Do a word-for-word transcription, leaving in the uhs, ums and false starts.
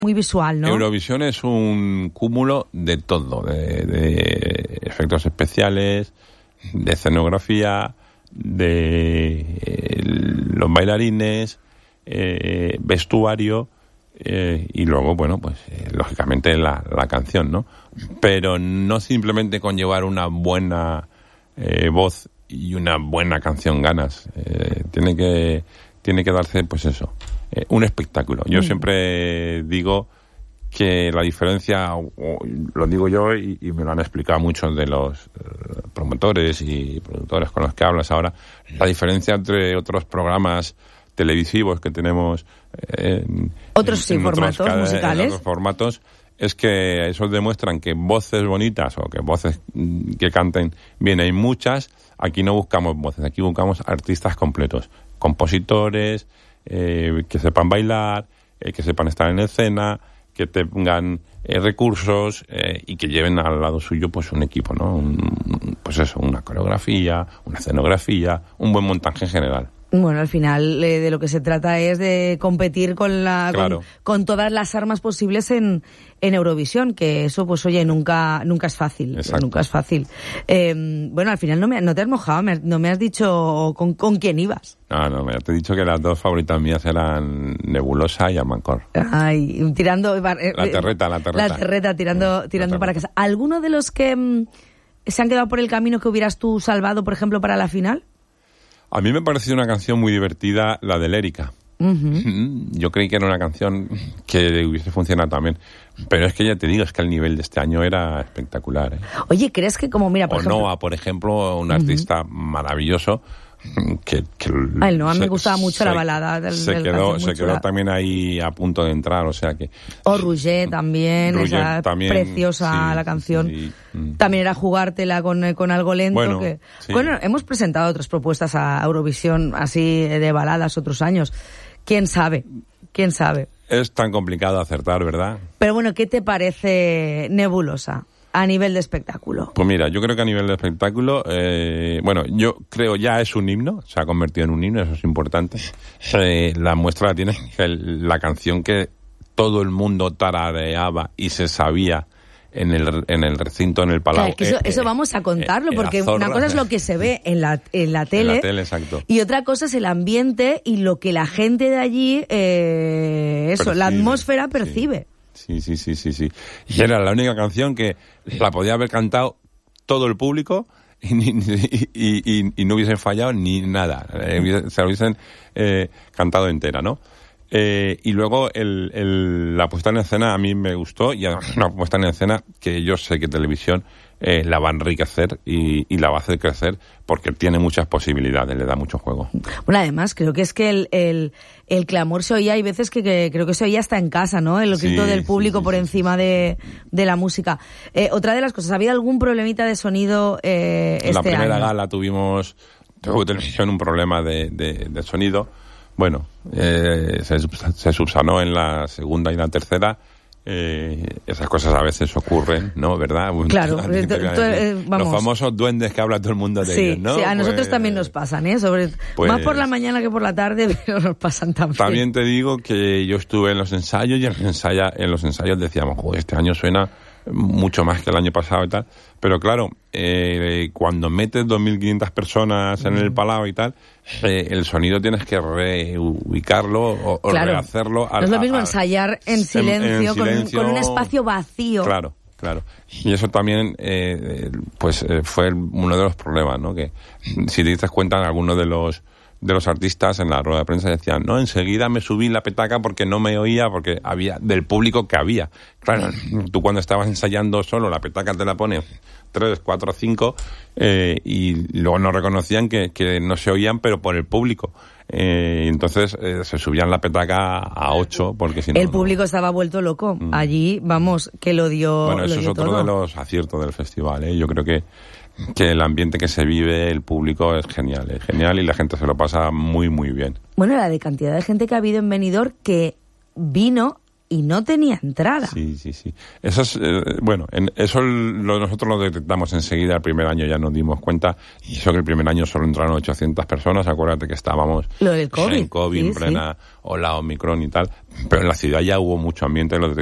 Muy visual, ¿no? Eurovisión es un cúmulo de todo, de, de efectos especiales, de escenografía, de eh, los bailarines, eh, vestuario eh, y luego, bueno, pues eh, lógicamente la, la canción, ¿no? Pero no simplemente con llevar una buena eh, voz y una buena canción ganas. Eh, tiene que tiene que darse, pues eso, eh, un espectáculo. Yo mm. siempre digo que la diferencia, lo digo yo y, y me lo han explicado muchos de los eh, promotores y productores con los que hablas ahora, la diferencia entre otros programas televisivos que tenemos eh, en otros sí, en formatos otros, musicales, en otros formatos, es que esos demuestran que voces bonitas o que voces que canten bien hay muchas. Aquí no buscamos voces, aquí buscamos artistas completos, compositores, eh, que sepan bailar, eh, que sepan estar en escena, que tengan eh, recursos eh, y que lleven al lado suyo pues un equipo, ¿no? Un, pues eso, una coreografía, una escenografía, un buen montaje en general. Bueno, al final eh, de lo que se trata es de competir con la claro. con, con todas las armas posibles en, en Eurovisión, que eso pues oye, nunca nunca es fácil, Exacto. nunca es fácil. Eh, bueno, al final no me no te has mojado, me, no me has dicho con, con quién ibas. No, no, me te he dicho que las dos favoritas mías eran Nebulosa y Amarcord. Ay, tirando eh, la terreta, la terreta. La terreta tirando tirando para casa. ¿Alguno de los que mm, se han quedado por el camino que hubieras tú salvado, por ejemplo, para la final? A mí me pareció una canción muy divertida, la de Lérica. Uh-huh. Yo creí que era una canción que hubiese funcionado también. Pero es que ya te digo, es que el nivel de este año era espectacular, ¿eh? Oye, ¿crees que como, mira, por o ejemplo... Noah, por ejemplo, un artista uh-huh. maravilloso... Que, que a él no, a mí me gustaba mucho se, la balada del, se del quedó se quedó la... también ahí a punto de entrar, o sea que o Rouget también, Rouget, esa también, preciosa sí, la canción sí, sí. También era jugártela con, con algo lento. Bueno, que... sí. bueno, hemos presentado otras propuestas a Eurovisión así de baladas otros años, quién sabe quién sabe es tan complicado acertar, ¿verdad? Pero bueno, ¿qué te parece Nebulosa a nivel de espectáculo? Pues mira, yo creo que a nivel de espectáculo, eh, bueno, yo creo ya es un himno, se ha convertido en un himno, eso es importante. Eh, la muestra la tiene el, la canción que todo el mundo tarareaba y se sabía en el en el recinto, en el Palau. Claro, que eso, eh, eso eh, vamos a contarlo, eh, porque Zorra, una cosa es lo que se ve en la en la tele, en la tele, exacto. Y otra cosa es el ambiente y lo que la gente de allí, eh, eso, percibe, la atmósfera percibe. Sí. Sí, sí, sí, sí, sí. Y era la única canción que la podía haber cantado todo el público y, y, y, y, y no hubiesen fallado ni nada. Eh, se lo hubiesen eh, cantado entera, ¿no? Eh, y luego el, el, la puesta en escena a mí me gustó, y además una puesta en escena que yo sé que televisión eh, la va a enriquecer y, y la va a hacer crecer porque tiene muchas posibilidades, le da mucho juego. Bueno, además creo que es que el, el, el clamor se oía, hay veces que, que creo que se oía hasta en casa, ¿no? El grito sí, del público sí, sí, por sí, encima sí, de, de la música. Eh, otra de las cosas, ¿ha habido algún problemita de sonido eh, este año? La primera año? gala tuvimos, tuvo televisión un problema de, de, de sonido. Bueno, eh, se, se subsanó en la segunda y la tercera. Eh, esas cosas a veces ocurren, ¿no? ¿Verdad? Claro, t- t- t- vamos. Los famosos duendes que habla todo el mundo de sí, ellos, ¿no? Sí, a nosotros pues, también nos pasan, ¿eh? Sobre, pues, más por la mañana que por la tarde, pero nos pasan también. También te digo que yo estuve en los ensayos y en los ensayos, en los ensayos decíamos, joder, este año suena mucho más que el año pasado y tal. Pero claro, eh, cuando metes dos mil quinientas personas en el Palau y tal, eh, el sonido tienes que reubicarlo o, o claro. rehacerlo. No es lo mismo a, ensayar en silencio, en, en silencio con, con un espacio vacío. Claro, claro. Y eso también, eh, pues eh, fue uno de los problemas, ¿no? Que si te diste cuenta, algunos de los de los artistas en la rueda de prensa decían, no, enseguida me subí la petaca porque no me oía, porque había del público que había. Claro, tú cuando estabas ensayando solo, la petaca te la pones tres, cuatro, cinco, eh, y luego no reconocían que, que no se oían, pero por el público. Eh, entonces eh, se subían la petaca a ocho, porque si no... El público no... estaba vuelto loco. Mm. Allí, vamos, que lo dio Bueno, eso lo dio es otro todo. de los aciertos del festival, ¿eh? Yo creo que que el ambiente que se vive, el público, es genial, es genial y la gente se lo pasa muy, muy bien. Bueno, la de cantidad de gente que ha habido en Benidorm que vino y no tenía entrada. Sí, sí, sí. Eso es, eh, bueno, en, eso lo, nosotros lo detectamos enseguida, el primer año ya nos dimos cuenta, y eso que el primer año solo entraron ochocientas personas, acuérdate que estábamos lo del COVID, en COVID, sí, en plena sí. ola Omicron y tal, pero en la ciudad ya hubo mucho ambiente, lo